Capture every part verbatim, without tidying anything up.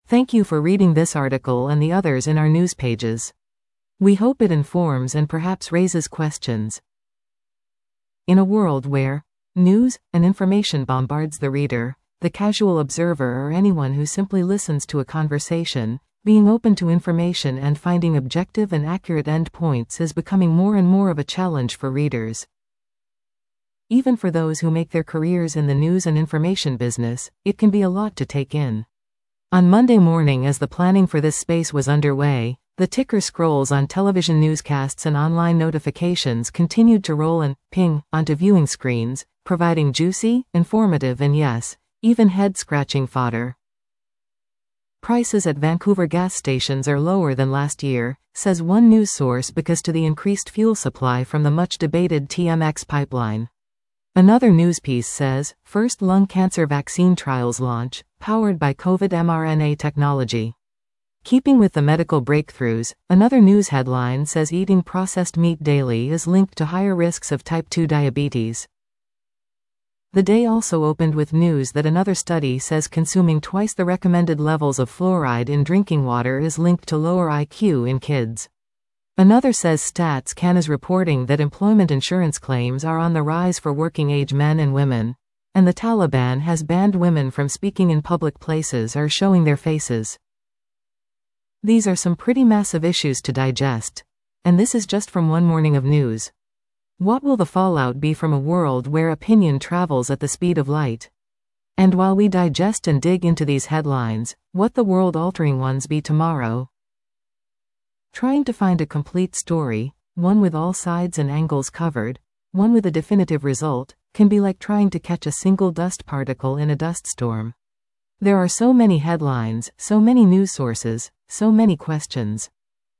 Thank you for reading this article and the others in our news pages. We hope it informs and perhaps raises questions. In a world where news and information bombards the reader, the casual observer, or anyone who simply listens to a conversation, being open to information and finding objective and accurate endpoints is becoming more and more of a challenge for readers. Even for those who make their careers in the news and information business, it can be a lot to take in. On Monday morning, as the planning for this space was underway, the ticker scrolls on television newscasts and online notifications continued to roll and ping onto viewing screens, providing juicy, informative, and yes, even head-scratching fodder. Prices at Vancouver gas stations are lower than last year, says one news source, because to the increased fuel supply from the much-debated T M X pipeline. Another news piece says, first lung cancer vaccine trials launch, powered by COVID mRNA technology. Keeping with the medical breakthroughs, another news headline says eating processed meat daily is linked to higher risks of type two diabetes. The day also opened with news that another study says consuming twice the recommended levels of fluoride in drinking water is linked to lower I Q in kids. Another says Stats Can is reporting that employment insurance claims are on the rise for working-age men and women, and the Taliban has banned women from speaking in public places or showing their faces. These are some pretty massive issues to digest, and this is just from one morning of news. What will the fallout be from a world where opinion travels at the speed of light? And while we digest and dig into these headlines, what the world-altering ones be tomorrow? Trying to find a complete story, one with all sides and angles covered, one with a definitive result, can be like trying to catch a single dust particle in a dust storm. There are so many headlines, so many news sources, so many questions.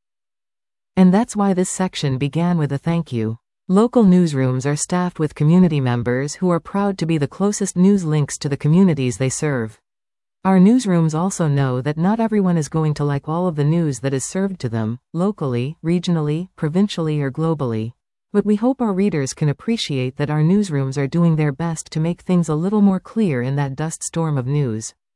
And that's why this section began with a thank you. Local newsrooms are staffed with community members who are proud to be the closest news links to the communities they serve. Our newsrooms also know that not everyone is going to like all of the news that is served to them, locally, regionally, provincially, or globally. But we hope our readers can appreciate that our newsrooms are doing their best to make things a little more clear in that dust storm of news.